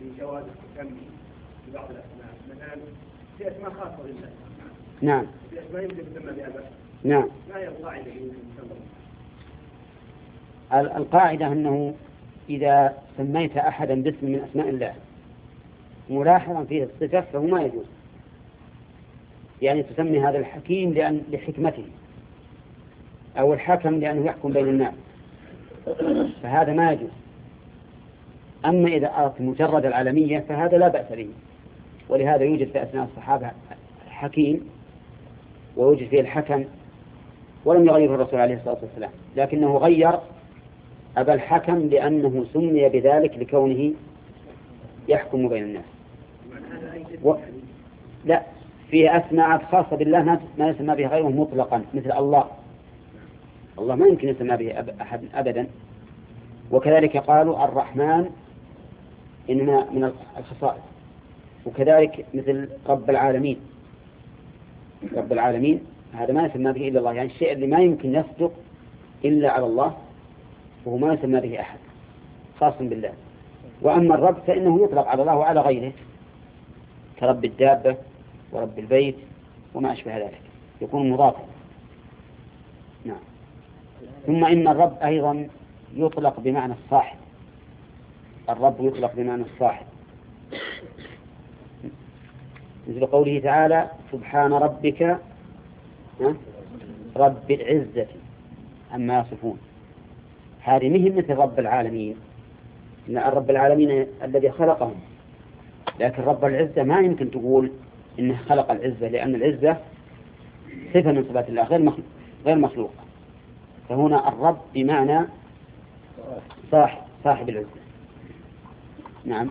في جواز الحكم في بعض الأسماء، مثلا في أسماء خاصة بالله. نعم. في أسماء يمكن تسمى بها بس. نعم. ما هي القاعدة اللي يمكن تسمى؟ القاعدة أنه إذا سميت أحدا باسم من أسماء الله ملاحظا فيه الصفة فهو ما يجوز. يعني تسمي هذا الحكيم لحكمته، أو الحكم لأنه يحكم بين الناس، فهذا ما يجوز. أما إذا أردت مجرد العالمية فهذا لا بأس به، ولهذا يوجد في أسماء الصحابة حكيم ويوجد فيه الحكم، ولم يغيره الرسول عليه الصلاة والسلام، لكنه غير أبا الحكم لأنه سمي بذلك لكونه يحكم بين الناس. لا، فيه أسماء خاصة بالله ما يسمى بها غيره مطلقا، مثل الله. الله ما يمكن يسمى به أحد أبدا. وكذلك قالوا الرحمن إنما من الخصائص. وكذلك مثل رب العالمين. رب العالمين هذا ما يسمى به إلا الله، يعني الشيء اللي ما يمكن يصدق إلا على الله وهو ما يسمى به أحد، خاص بالله. وأما الرب فإنه يطلق على الله وعلى غيره، كرب الدابة ورب البيت وما أشبه ذلك، يكون مضافا. نعم. ثم إن الرب أيضا يطلق بمعنى الصاحب. الرب يطلق بمعنى الصاحب، مثل قوله تعالى سبحان ربك رب العزة عما يصفون. هذه مهم مثل رب العالمين، إن رب العالمين الذي خلقهم، لكن رب العزة ما يمكن تقول إنه خلق العزة، لأن العزة صفة من صفات الله غير مخلوقة. فهنا الرب بمعنى صاحب العزة. نعم.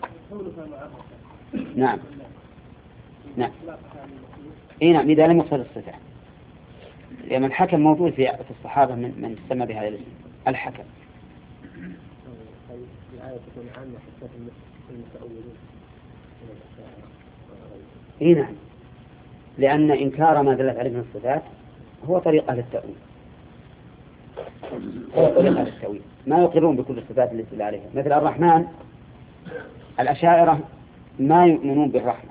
نعم. نعم. إيه نعم، إذا لم يقصد الصفة، لأن الحكم موجود في الصحابة من سمى بهذا الاسم الحكم. إيه نعم، لأن إنكار ما دلت عليه من الصفات هو طريق أهل التأويل. ما يقرون بكل الصفات التي دل عليها. مثل الرحمن، الأشاعرة ما يؤمنون بالرحمة،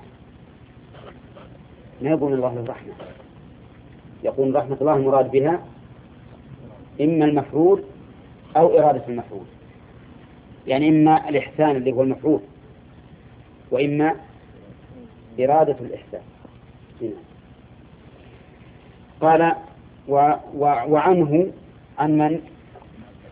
ما يقولون الله له رحمة، يقول رحمة الله المراد بها إما المفعول أو إرادة المفعول، يعني إما الإحسان اللي هو المفعول وإما إرادة الإحسان. هنا قال وعنه عن من